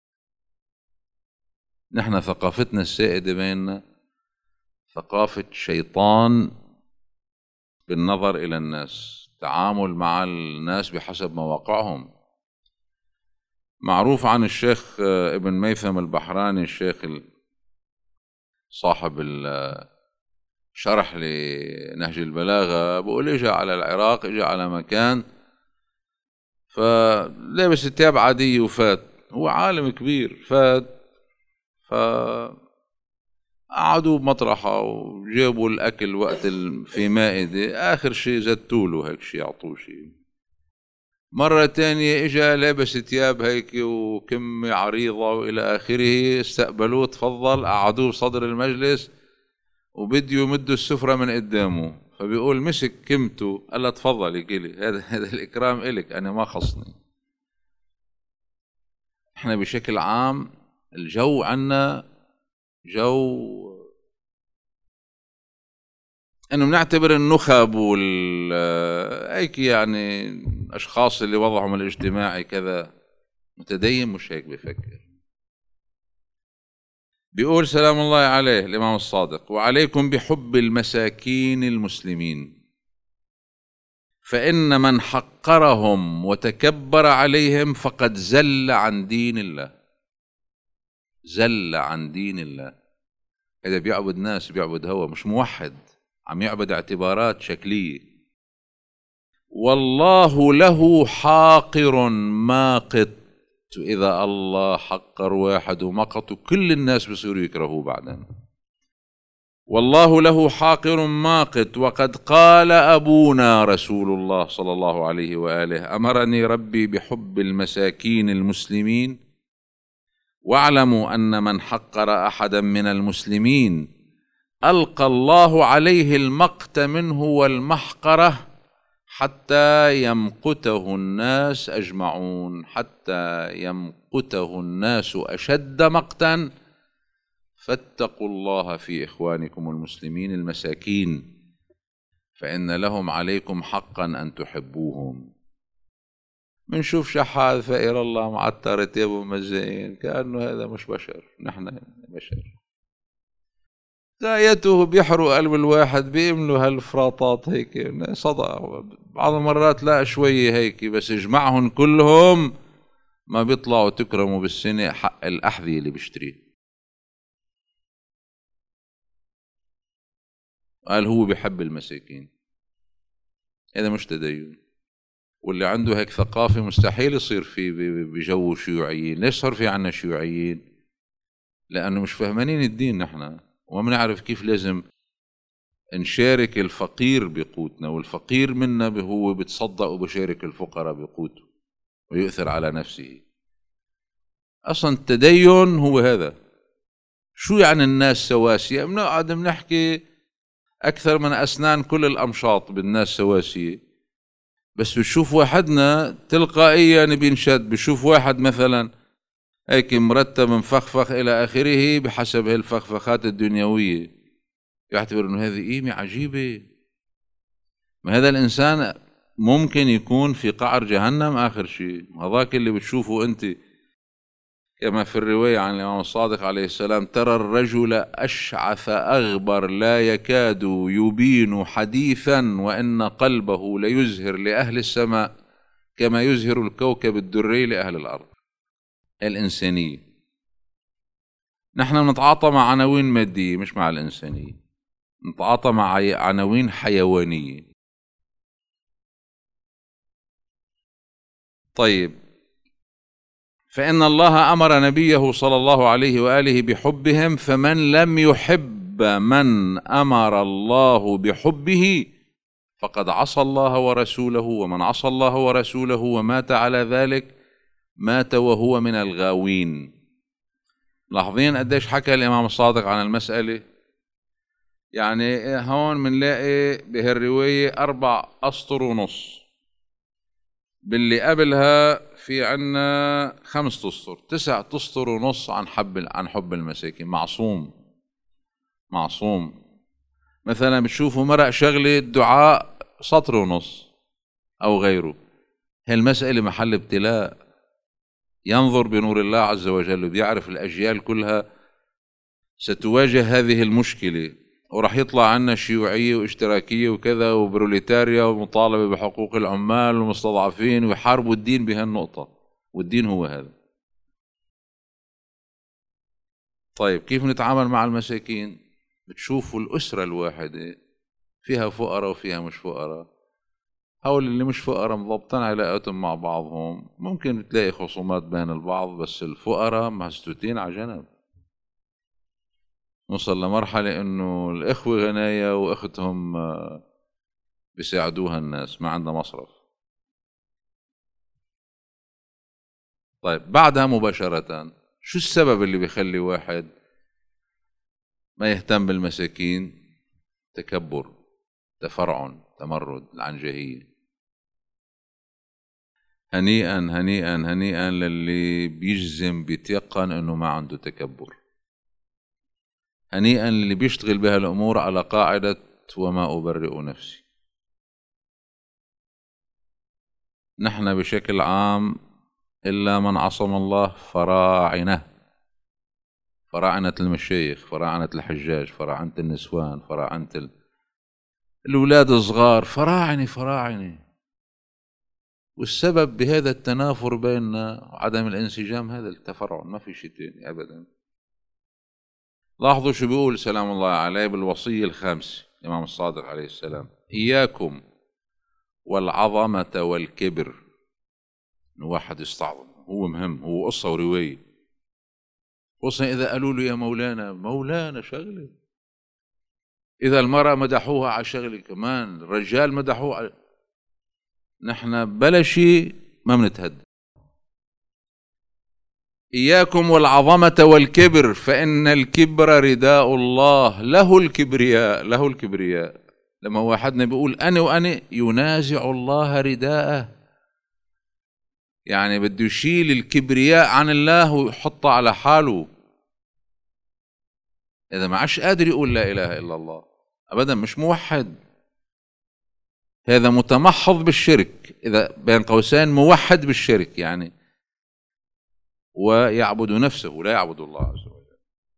نحن ثقافتنا السائدة بيننا ثقافة شيطان بالنظر إلى الناس، تعامل مع الناس بحسب مواقعهم. معروف عن الشيخ ابن ميثم البحراني، الشيخ صاحب الشرح لنهج البلاغة، بقول إجا على العراق، إجا على مكان فلابس ثياب عادية وفات، هو عالم كبير، فات فقعدوا بمطرحه وجابوا الأكل وقت في مائدة، آخر شيء زدتوا له هيك شيء، عطوه شيء. مرة تانية إجا لابس ثياب هيك وكمة عريضة وإلى آخره، استقبلوه تفضل، قعدوه بصدر المجلس وبدوا يمدوا السفرة من قدامه، فبيقول مسك كمته قال له تفضل يقلي، هذا هذا الإكرام إلك أنا ما خصني. إحنا بشكل عام الجو عنا جو انه بنعتبر النخب وال هيك يعني الاشخاص اللي وضعهم الاجتماعي كذا متدين، مش هيك بفكر. بيقول سلام الله عليه الامام الصادق: وعليكم بحب المساكين المسلمين، فان من حقرهم وتكبر عليهم فقد زل عن دين الله. زل عن دين الله. إذا بيعبد ناس بيعبد هوى، مش موحد، عم يعبد اعتبارات شكلية. والله له حاقر ماقت، إذا الله حقر واحد ومقته كل الناس بصيروا يكرهوه بعدين. والله له حاقر ماقت، وقد قال أبونا رسول الله صلى الله عليه وآله: أمرني ربي بحب المساكين المسلمين، واعلموا أن من حقر أحدا من المسلمين ألقى الله عليه المقت منه والمحقرة حتى يمقته الناس أجمعون، حتى يمقته الناس أشد مقتا. فاتقوا الله في إخوانكم المسلمين المساكين، فإن لهم عليكم حقا أن تحبوهم. منشوف شحاذ فقير الله معتر تيابه مزين كأنه هذا مش بشر، نحن بشر. غايته بيحرق قلب الواحد، بيملوا هالفراطات هيك صدق. بعض المرات لا شوية هيك بس اجمعهم كلهم ما بيطلعوا تكرموا بالسنة حق الأحذية اللي بيشتريه. قال هو بيحب المساكين، هذا مش تدين. واللي عنده هيك ثقافة مستحيل يصير في بجو شيوعيين. ليش صار في عنا شيوعيين؟ لأنه مش فهمانين الدين نحن، وما بنعرف كيف لازم نشارك الفقير بقوتنا، والفقير منا هو بتصدق وبشارك الفقراء بقوته ويؤثر على نفسه. أصلا التدين هو هذا. شو يعني الناس سواسية؟ بنقعد بنحكي أكثر من أسنان كل الأمشاط بالناس سواسية، بس بشوف واحدنا تلقائيا بينشد، بشوف واحد مثلا هيك مرتب مفخفخ إلى آخره بحسب هالفخفخات الدنيوية، يعتبر إنه هذه قيمة عجيبة. ما هذا الإنسان ممكن يكون في قعر جهنم آخر شيء. هذاك اللي بتشوفه أنت كما في الرواية عن الإمام الصادق عليه السلام: ترى الرجل أشعث أغبر لا يكاد يبين حديثا وإن قلبه ليزهر لأهل السماء كما يزهر الكوكب الدري لأهل الأرض. الإنسانية. نحن نتعاطى مع عناوين مادية مش مع الإنسانية، نتعاطى مع عناوين حيوانية. طيب، فإن الله أمر نبيه صلى الله عليه وآله بحبهم، فمن لم يحب من أمر الله بحبه فقد عصى الله ورسوله، ومن عصى الله ورسوله ومات على ذلك مات وهو من الغاوين. لاحظين قديش حكى الإمام الصادق عن المسألة؟ يعني هون بنلاقي بهالرواية أربع أسطر ونص، باللي قبلها في عنا خمس أسطر، تسع أسطر ونص عن حب عن حب المساكين. معصوم معصوم. مثلا بتشوفوا مرق شغلة دعاء سطر ونص أو غيره، هالمسألة محل ابتلاء، ينظر بنور الله عز وجل وبيعرف الأجيال كلها ستواجه هذه المشكلة، وراح يطلع عنا شيوعية واشتراكية وكذا وبروليتاريا ومطالبة بحقوق العمال والمستضعفين ويحاربوا الدين بهالنقطة، والدين هو هذا. طيب كيف نتعامل مع المساكين؟ بتشوفوا الأسرة الواحدة فيها فقراء وفيها مش فقراء، هول اللي مش فقراء مضبطين علاقاتهم مع بعضهم، ممكن تلاقي خصومات بين البعض، بس الفقراء مسدودين على جنب. نوصل لمرحلة انه الاخوة غنايا واختهم بيساعدوها الناس، ما عندها مصرف. طيب بعدها مباشرة، شو السبب اللي بيخلي واحد ما يهتم بالمساكين؟ تكبر، تفرعن، تمرد، العنجهية. هنيئا هنيئا هنيئا للي بيجزم بيتيقن انه ما عنده تكبر، هنيئا للي بيشتغل بها الامور على قاعدة وما أبرئ نفسي. نحن بشكل عام إلا من عصم الله فراعنة، فراعنة المشايخ، فراعنة الحجاج، فراعنة النسوان، فراعنة ال... الأولاد الصغار، فراعنة فراعنة. والسبب بهذا التنافر بيننا وعدم الانسجام هذا التفرع، ما في شيء تاني أبدا. لاحظوا شو بيقول سلام الله عليه بالوصية الخامسة الإمام الصادق عليه السلام: إياكم والعظمة والكبر. إنه واحد يستعظم، هو مهم، هو قصة ورواية. خصوصا إذا قالوا له يا مولانا، مولانا شغلة. إذا المرأة مدحوها على شغلة، كمان الرجال مدحوها على... نحن بلا شيء ما بنتهد. إياكم والعظمة والكبر فإن الكبر رداء الله، له الكبرياء، له الكبرياء. لما واحدنا بيقول أنا وأنا ينازع الله رداءه، يعني بده يشيل الكبرياء عن الله ويحطه على حاله. إذا ما عادش قادر يقول لا إله إلا الله أبدا، مش موحد، هذا متمحض بالشرك، إذا بين قوسين موحد بالشرك يعني، ويعبد نفسه ولا يعبد الله عز وجل.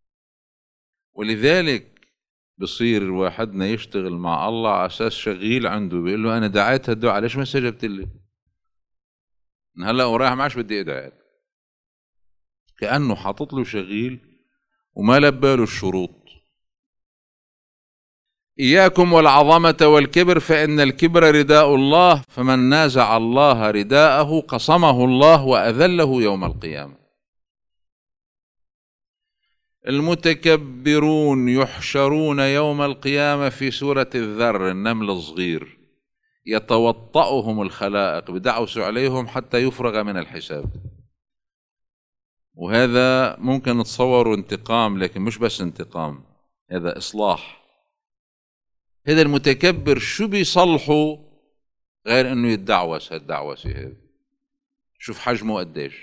ولذلك بصير واحدنا يشتغل مع الله على أساس شغيل عنده، بيقول له أنا دعيت هالدعاء ليش ما استجبت لي؟ من هلا ورايح ما عادش بدي أدعي، كأنه حاطط له شغيل وما لبى له الشروط. إياكم والعظمة والكبر فإن الكبر رداء الله، فمن نازع الله رداءه قصمه الله وأذله يوم القيامة. المتكبرون يحشرون يوم القيامة في سورة الذر، النمل الصغير، يتوطأهم الخلائق، بدعوسوا عليهم حتى يفرغ من الحساب. وهذا ممكن نتصوره انتقام، لكن مش بس انتقام، هذا إصلاح. هذا المتكبر شو بيصلحه غير انه يتدعوس؟ هالدعوسة هذه شوف حجمه قديش،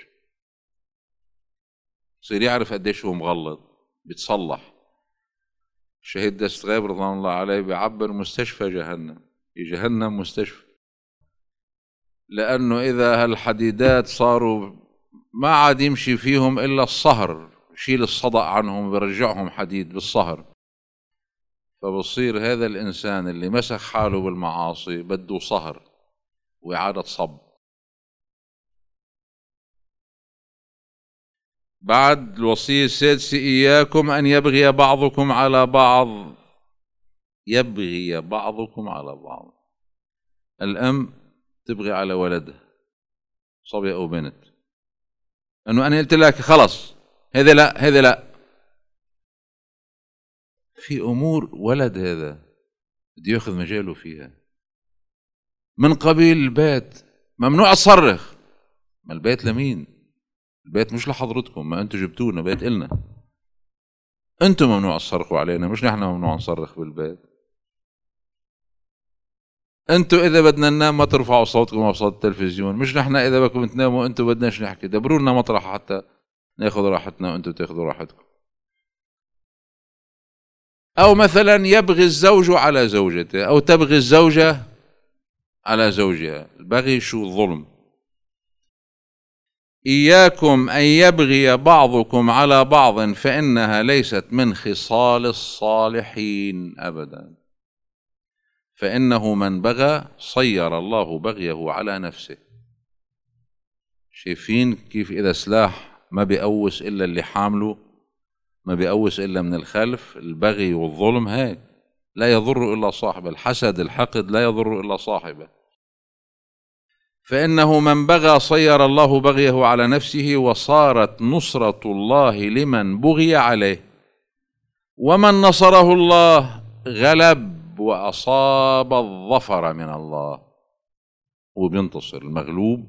يصير يعرف قديش هو مغلط، بيتصلح. الشهيد دست غيب رضوان الله عليه بيعبر مستشفى جهنم، جهنم مستشفى، لأنه إذا هالحديدات صاروا ما عاد يمشي فيهم إلا الصهر، يشيل الصدأ عنهم بيرجعهم حديد بالصهر. فبصير هذا الإنسان اللي مسخ حاله بالمعاصي بده صهر وإعادة صب. بعد الوصية السادسة: إياكم أن يبغي بعضكم على بعض، يبغي بعضكم على بعض. الأم تبغي على ولدها، صبي أو بنت، أنه أنا قلت لك خلص هذا لا هذا لا. في أمور ولد هذا بده يأخذ مجاله فيها، من قبيل البيت ممنوع تصرخ. ما البيت لمين؟ البيت مش لحضرتكم، ما أنتوا جبتونا، بيت إلنا. أنتم ممنوع تصرخوا علينا، مش نحن ممنوع نصرخ بالبيت. أنتم إذا بدنا ننام ما ترفعوا صوتكم على صوت التلفزيون، مش نحن إذا بدكم تناموا أنتم بدناش نحكي. دبروا لنا مطرح حتى ناخذ راحتنا وأنتم تاخذوا راحتكم. أو مثلا يبغي الزوج على زوجته، أو تبغي الزوجة على زوجها. البغي شو؟ ظلم. إياكم أن يبغي بعضكم على بعض فإنها ليست من خصال الصالحين أبدا، فإنه من بغى صير الله بغيه على نفسه. شايفين كيف إذا سلاح ما بيقوس إلا اللي حامله، ما بيقوس إلا من الخلف. البغي والظلم هيك لا يضر إلا صاحبه، الحسد الحقد لا يضر إلا صاحبه. فإنه من بغى صير الله بغيه على نفسه، وصارت نصرة الله لمن بغي عليه، ومن نصره الله غلب وأصاب الظفر من الله. وبينتصر المغلوب،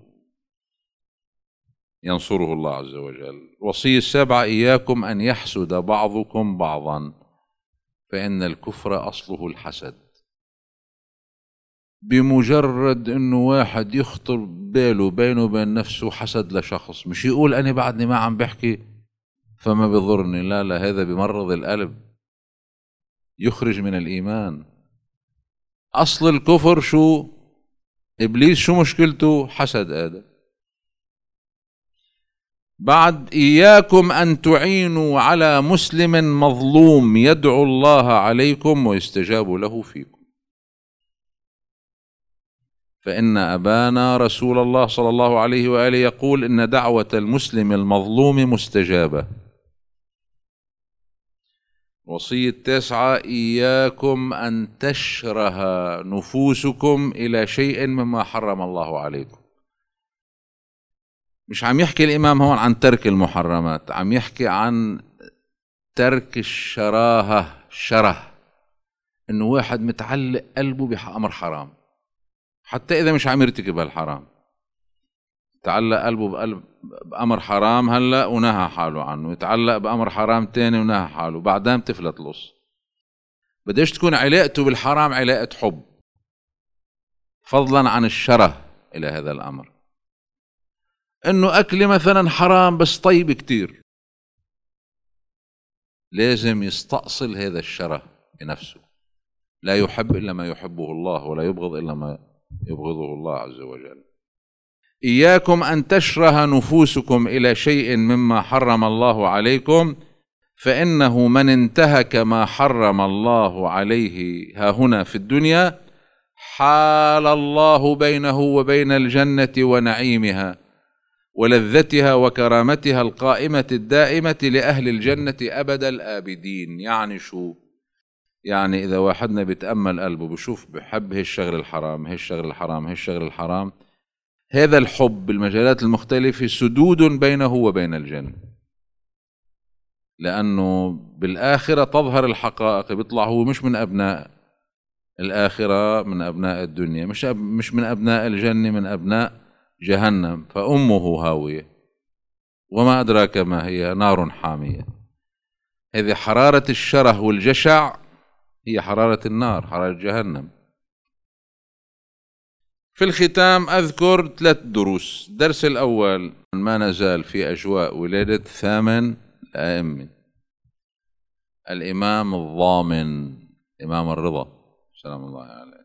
ينصره الله عز وجل. الوصية السابعة: إياكم أن يحسد بعضكم بعضا فإن الكفر أصله الحسد. بمجرد انه واحد يخطر باله بينه وبين نفسه حسد لشخص، مش يقول انا بعدني ما عم بحكي فما بضرني، لا لا، هذا بمرض القلب، يخرج من الايمان. اصل الكفر شو؟ ابليس شو مشكلته؟ حسد ادم. بعد: اياكم ان تعينوا على مسلم مظلوم يدعو الله عليكم ويستجاب له فيكم، فإن أبانا رسول الله صلى الله عليه وآله يقول: إن دعوة المسلم المظلوم مستجابة. وصية التاسعة: إياكم أن تشره نفوسكم إلى شيء مما حرم الله عليكم. مش عم يحكي الإمام هون عن ترك المحرمات، عم يحكي عن ترك الشراهة. شره إنه واحد متعلق قلبه بأمر حرام، حتى إذا مش عم يرتكب هالحرام، تعلق قلبه بقلب بأمر حرام هلأ ونهى حاله عنه، يتعلق بأمر حرام تاني ونهى حاله، بعدين تفلت لص. بديش تكون علاقته بالحرام علاقة حب، فضلا عن الشره إلى هذا الأمر. إنه أكل مثلا حرام بس طيب كتير، لازم يستأصل هذا الشره بنفسه. لا يحب إلا ما يحبه الله، ولا يبغض إلا ما يبغضه الله عز وجل. إياكم أن تشره نفوسكم إلى شيء مما حرم الله عليكم، فإنه من انتهك ما حرم الله عليه ها هنا في الدنيا حال الله بينه وبين الجنة ونعيمها ولذتها وكرامتها القائمة الدائمة لأهل الجنة أبد الآبدين. يعني شو؟ يعني إذا واحدنا بيتأمل قلبه بشوف بحب هالشغل الحرام هالشغل الحرام هالشغل الحرام، هذا الحب بالمجالات المختلفة سدود بينه وبين الجنة، لأنه بالآخرة تظهر الحقائق، بيطلع هو مش من أبناء الآخرة، من أبناء الدنيا، مش أب مش من أبناء الجنة، من أبناء جهنم. فأمه هاوية وما أدراك ما هي، نار حامية. هذه حرارة الشره والجشع، هي حرارة النار، حرارة جهنم. في الختام أذكر ثلاث دروس. الدرس الأول: ما نزال في أجواء ولادة ثامن الأئمة، الإمام الضامن، إمام الرضا سلام الله عليه.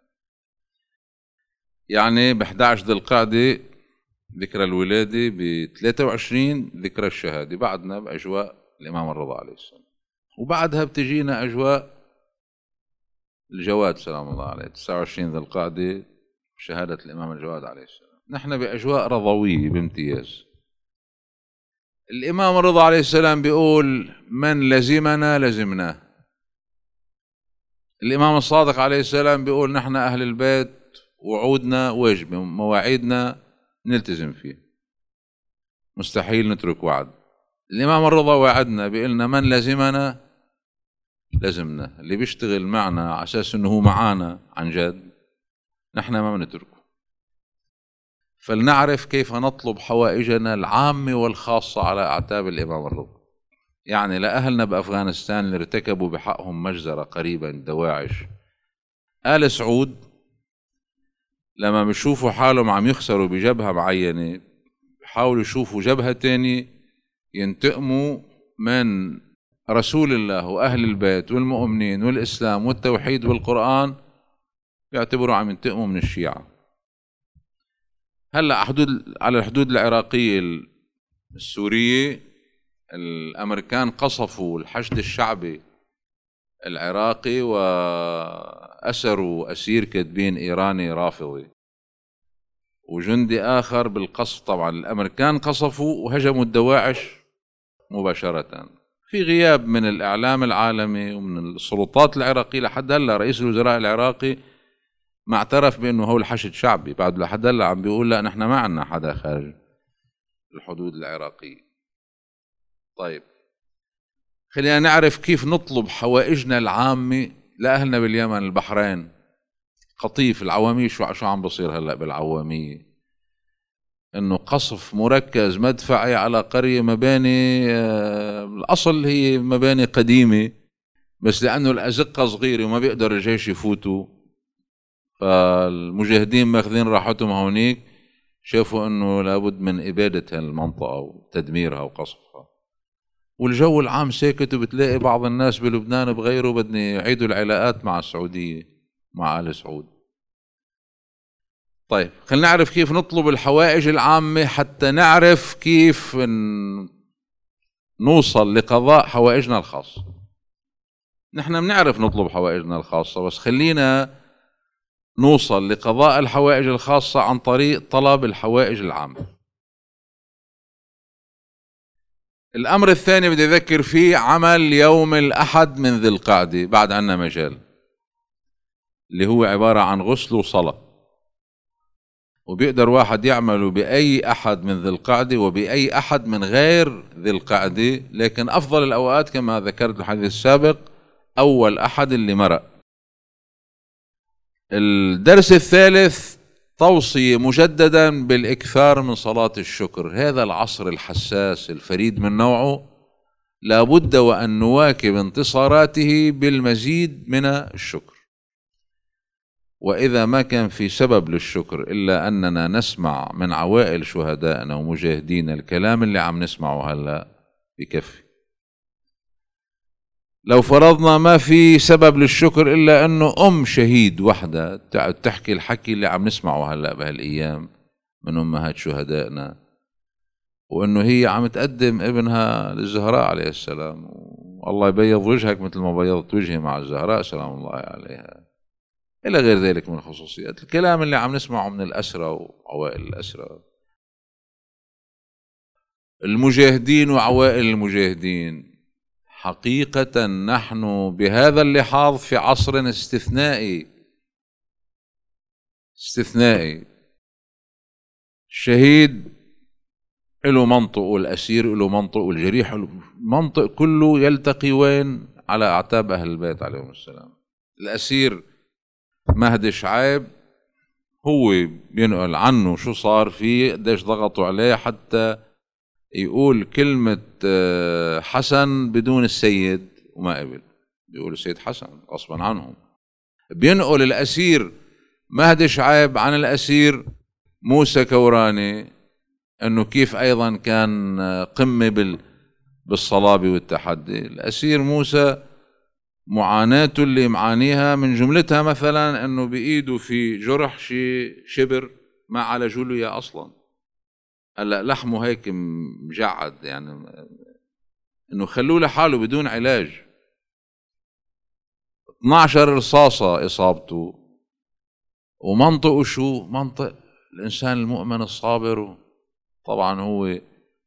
يعني ب إحدى عشر ذي القعدة ذكرى الولادة، ب ثلاثة وعشرين ذكرى الشهادة، بعدنا بأجواء الإمام الرضا عليه السلام، وبعدها بتجينا أجواء الجواد سلام الله عليه، تسعة وعشرين ذي القعدة شهادة الإمام الجواد عليه السلام. نحن بأجواء رضوية بامتياز. الإمام الرضا عليه السلام بيقول: من لزمنا لزمناه. الإمام الصادق عليه السلام بيقول: نحن أهل البيت وعودنا واجبة، مواعيدنا نلتزم فيه، مستحيل نترك وعد. الإمام الرضا وعدنا بيقولنا: من لزمنا لزمنا. اللي بيشتغل معنا على أساس أنه هو معانا عن جد نحن ما بنتركه. فلنعرف كيف نطلب حوائجنا العامة والخاصة على أعتاب الإمام الرضا. يعني لأهلنا بأفغانستان اللي ارتكبوا بحقهم مجزرة قريبا دواعش، آل سعود لما بيشوفوا حالهم عم يخسروا بجبهة معينة بيحاولوا يشوفوا جبهة تانية ينتقموا من رسول الله وأهل البيت والمؤمنين والإسلام والتوحيد والقرآن، بيعتبروا عم ينتقموا من الشيعة. هلأ حدود على الحدود العراقية السورية الأمريكان قصفوا الحشد الشعبي العراقي وأسروا أسير كاتبين إيراني رافضي وجندي آخر بالقصف. طبعا الأمريكان قصفوا وهجموا الدواعش مباشرة في غياب من الإعلام العالمي ومن السلطات العراقية. لحد هلا رئيس الوزراء العراقي ما اعترف بأنه هو الحشد شعبي، بعد لحد هلا عم بيقول لا نحن ما عنا حدا خارج الحدود العراقية. طيب خلينا نعرف كيف نطلب حوائجنا العامة لأهلنا باليمن البحرين قطيف العوامية. شو شو عم بصير هلا بالعوامية؟ انه قصف مركز مدفعي على قرية مباني آه الاصل هي مباني قديمة، بس لانه الازقة صغيرة وما بيقدر الجيش يفوتوا فالمجاهدين ماخذين راحتهم هونيك، شافوا انه لابد من ابادة المنطقة وتدميرها وقصفها. والجو العام ساكت وبتلاقي بعض الناس بلبنان بغيروا بدنا يعيدوا العلاقات مع السعودية مع آل سعود. طيب خلينا نعرف كيف نطلب الحوائج العامة حتى نعرف كيف نوصل لقضاء حوائجنا الخاصة. نحن بنعرف نطلب حوائجنا الخاصة، بس خلينا نوصل لقضاء الحوائج الخاصة عن طريق طلب الحوائج العامة. الأمر الثاني بدي أذكر فيه عمل يوم الأحد من ذي القعدة بعد عنا مجال، اللي هو عبارة عن غسل وصلاة، وبيقدر واحد يعمله بأي أحد من ذي القعدة وبأي أحد من غير ذي القعدة، لكن أفضل الأوقات كما ذكرت الحديث السابق أول أحد اللي مرق. الدرس الثالث توصية مجددا بالإكثار من صلاة الشكر. هذا العصر الحساس الفريد من نوعه لابد وأن نواكب انتصاراته بالمزيد من الشكر، وإذا ما كان في سبب للشكر إلا أننا نسمع من عوائل شهدائنا ومجاهدين الكلام اللي عم نسمعه هلأ بكفي. لو فرضنا ما في سبب للشكر إلا أنه أم شهيد وحدة تحكي الحكي اللي عم نسمعه هلأ بهالأيام من أمهات شهدائنا، وأنه هي عم تقدم ابنها للزهراء عليه السلام، والله يبيض وجهك مثل ما بيضت وجهي مع الزهراء سلام الله عليها، إلى غير ذلك من الخصوصيات. الكلام اللي عم نسمعه من الأسرى وعوائل الأسرى، المجاهدين وعوائل المجاهدين. حقيقة نحن بهذا اللحاظ في عصر استثنائي استثنائي. الشهيد له منطق والأسير له منطق والجريح له منطق، كله يلتقي وين؟ على أعتاب أهل البيت عليهم السلام. الأسير مهدي شعيب هو بينقل عنه شو صار فيه، قديش ضغطوا عليه حتى يقول كلمة حسن بدون السيد وما قبل، بيقول السيد حسن غصبا عنهم. بينقل الأسير مهدي شعيب عن الأسير موسى كوراني أنه كيف أيضا كان قمة بالصلابة والتحدي. الأسير موسى معاناته اللي معانيها من جملتها مثلا أنه بإيده في جرح شي شبر ما على جوليا أصلا، هلا لحمه هيك مجعد، يعني انه خلوه لحاله بدون علاج. اثنعش رصاصة اصابته، ومنطقه شو؟ منطق الانسان المؤمن الصابر. طبعا هو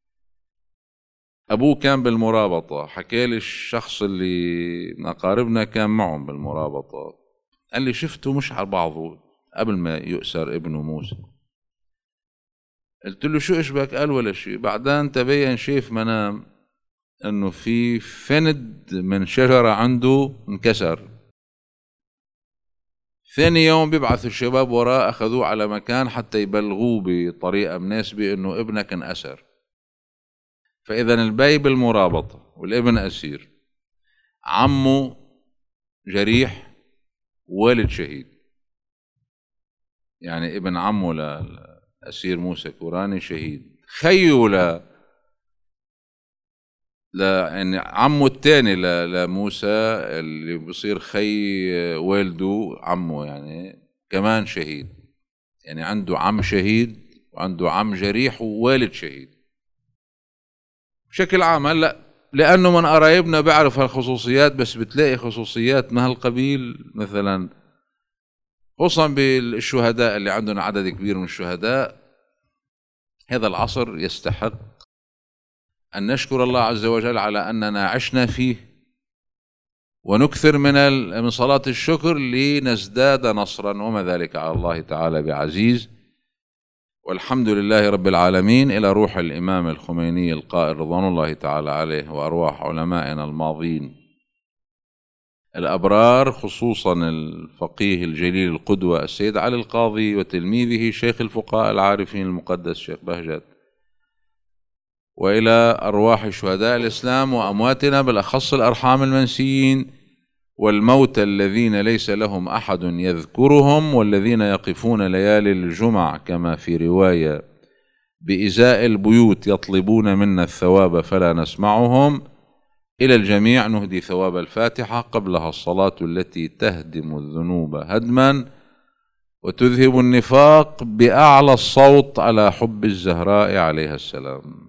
ابوه كان بالمرابطة، حكى لي الشخص اللي من اقاربنا كان معهم بالمرابطة، قال لي شفته مش على بعضه قبل ما يؤسر ابنه موسى. قلت له شو اشبك؟ قال ولا شيء. بعدين تبين شايف منام انه في فند من شجرة عنده انكسر. ثاني يوم بيبعث الشباب وراه اخذوه على مكان حتى يبلغوه بطريقة مناسبة انه ابنك انأسر. فاذا البي بالمرابطة والابن أسير، عمه جريح، والد شهيد. يعني ابن عمه لأسير موسى كوراني شهيد، خيه ل لا يعني عمه الثاني لموسى اللي بصير خي والده عمه يعني كمان شهيد. يعني عنده عم شهيد وعنده عم جريح ووالد شهيد. بشكل عام هلا لأنه من قرايبنا بيعرف هالخصوصيات، بس بتلاقي خصوصيات من هالقبيل مثلا، خصوصا بالشهداء اللي عندنا عدد كبير من الشهداء. هذا العصر يستحق أن نشكر الله عز وجل على أننا عشنا فيه، ونكثر من من صلاة الشكر لنزداد نصرا، وما ذلك على الله تعالى بعزيز. والحمد لله رب العالمين. إلى روح الإمام الخميني القائل رضوان الله تعالى عليه، وأرواح علمائنا الماضين الأبرار، خصوصا الفقيه الجليل القدوة السيد علي القاضي، وتلميذه شيخ الفقهاء العارفين المقدس شيخ بهجت، وإلى أرواح شهداء الإسلام وأمواتنا بالأخص الأرحام المنسيين والموتى الذين ليس لهم أحد يذكرهم، والذين يقفون ليالي الجمع كما في رواية بإزاء البيوت يطلبون منا الثواب فلا نسمعهم. إلى الجميع نهدي ثواب الفاتحة قبلها الصلاة التي تهدم الذنوب هدما وتذهب النفاق بأعلى الصوت على حب الزهراء عليها السلام.